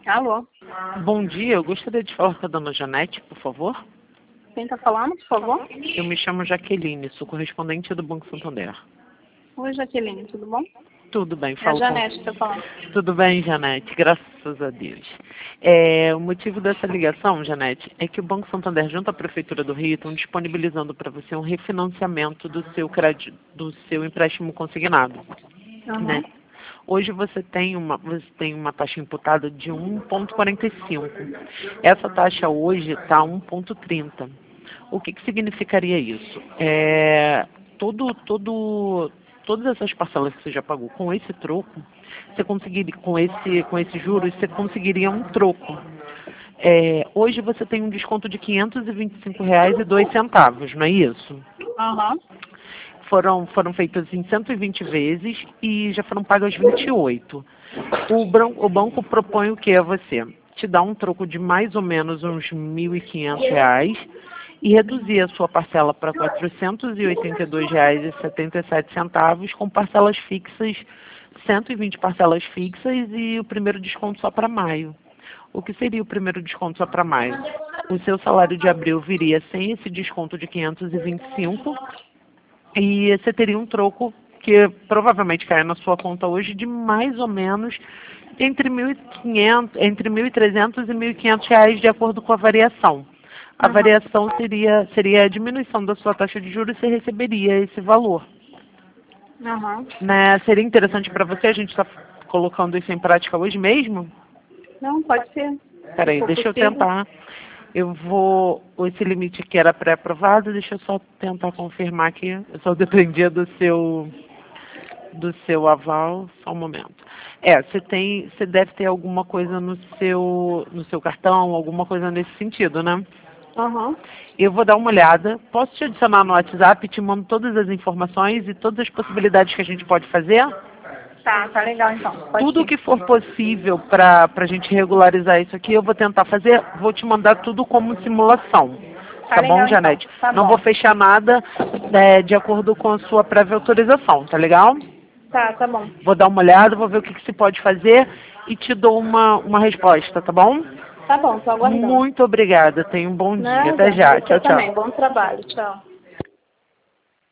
Alô? Bom dia, eu gostaria de falar com a dona Janete, por favor. Quem está falando, por favor? Eu me chamo Jaqueline, sou correspondente do Banco Santander. Oi, Jaqueline, tudo bom? Tudo bem, É a falo Janete que está falando. Tudo bem, Janete, graças a Deus. O motivo dessa ligação, Janete, é que o Banco Santander, junto à Prefeitura do Rio, estão disponibilizando para você um refinanciamento do seu crédito, do seu empréstimo consignado, né? Hoje você tem uma taxa imputada de 1,45. Essa taxa hoje está 1,30. O que significaria isso? Todas essas parcelas que você já pagou com esse troco, você conseguiria, com esse juros, você conseguiria um troco. Hoje você tem um desconto de R$ 525,02, não é isso? Aham. Foram feitas em 120 vezes e já foram pagas 28. O banco propõe o que a você? Te dá um troco de mais ou menos uns R$ 1.500 e reduzir a sua parcela para R$ 482,77 com parcelas fixas, 120 parcelas fixas e o primeiro desconto só para maio. O que seria o primeiro desconto só para maio? O seu salário de abril viria sem esse desconto de 525 e você teria um troco que provavelmente cai na sua conta hoje de mais ou menos entre 1.500, entre 1.300 e 1.500 reais, de acordo com a variação. A variação seria a diminuição da sua taxa de juros, você receberia esse valor. Né? Seria interessante para você, a gente está colocando isso em prática hoje mesmo? Não, pode ser. Peraí, deixa eu tentar. Esse limite aqui era pré-aprovado, deixa eu só tentar confirmar aqui. Eu só dependia do seu aval, só um momento. Você deve ter alguma coisa no seu cartão, alguma coisa nesse sentido, né? Eu vou dar uma olhada. Posso te adicionar no WhatsApp, te mando todas as informações e todas as possibilidades que a gente pode fazer? Tá legal então. Tudo que for possível para a gente regularizar isso aqui, eu vou tentar fazer. Vou te mandar tudo como simulação. Tá legal, bom, então. Janete? Tá Não bom. vou fechar nada de acordo com a sua prévia autorização, tá legal? Tá bom. Vou dar uma olhada, vou ver o que se pode fazer e te dou uma resposta, tá bom? Tá bom, tô aguardando. Muito obrigada. Tenha um bom dia. Nada. Até já. Você Tchau, tchau. também. Bom trabalho. Tchau.